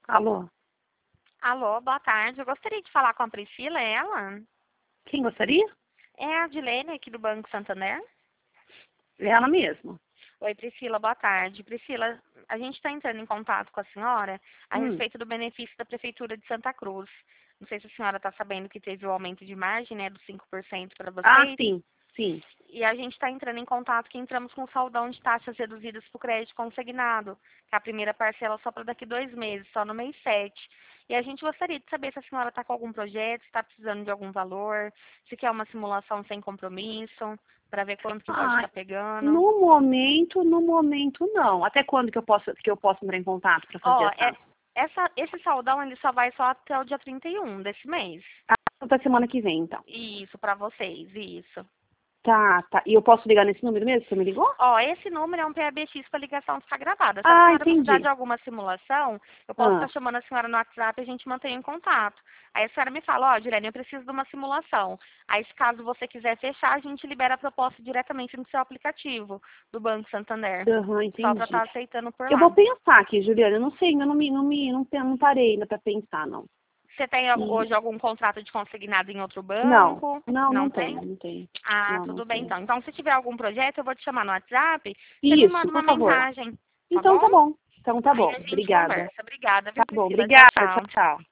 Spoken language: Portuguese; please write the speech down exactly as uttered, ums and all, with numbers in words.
Alô? Alô, boa tarde. Eu gostaria de falar com a Priscila, é ela? Quem gostaria? É a Dilene aqui do Banco Santander. É ela mesma. Oi, Priscila, boa tarde. Priscila, a gente está entrando em contato com a senhora a Hum. respeito do benefício da Prefeitura de Santa Cruz. Não sei se a senhora está sabendo que teve o aumento de margem, né, dos cinco por cento para Ah, vocês. sim, sim. E a gente está entrando em contato que entramos com saldão de taxas reduzidas para o crédito consignado, que é a primeira parcela só para daqui dois meses, só no mês sete. E a gente gostaria de saber se a senhora está com algum projeto, se está precisando de algum valor, se quer uma simulação sem compromisso, para ver quanto que pode Ah, estar pegando. no momento, no momento não. Até quando que eu posso, que eu posso entrar em contato para fazer Ó, é, essa? essa, esse saldão ele só vai só até o dia trinta e um desse mês. Ah, da semana que vem, então. Isso, para vocês, isso. Tá, tá. E eu posso ligar nesse número mesmo que você me ligou? Ó, esse número é um P A B X para ligação ficar gravada. Se a Ah, senhora precisar de entendi. alguma simulação, eu posso estar Ah, chamando a senhora no WhatsApp e a gente mantém em contato. Aí a senhora me fala, ó, Direne, eu preciso de uma simulação. Aí, se caso você quiser fechar, a gente libera a proposta diretamente no seu aplicativo do Banco Santander. aham, Só para entendi. estar aceitando por Eu vou lá. pensar aqui, Juliana. Eu não sei, ainda não me, não me, não, pe- não parei ainda para pensar, não. Você tem al- E hoje algum contrato de consignado em outro não, banco? não, Não não tem? tenho, não tenho. Ah, Não, não tudo bem tenho. então. Então, se tiver algum projeto, eu vou te chamar no WhatsApp. Você me Isso, manda uma por favor. mensagem, tá Então tá bom? bom. Então tá Aí bom. a gente Obrigada. conversa. Obrigada, Tá viu, bom, Priscila? Tchau, obrigada. Tchau, tchau. tchau.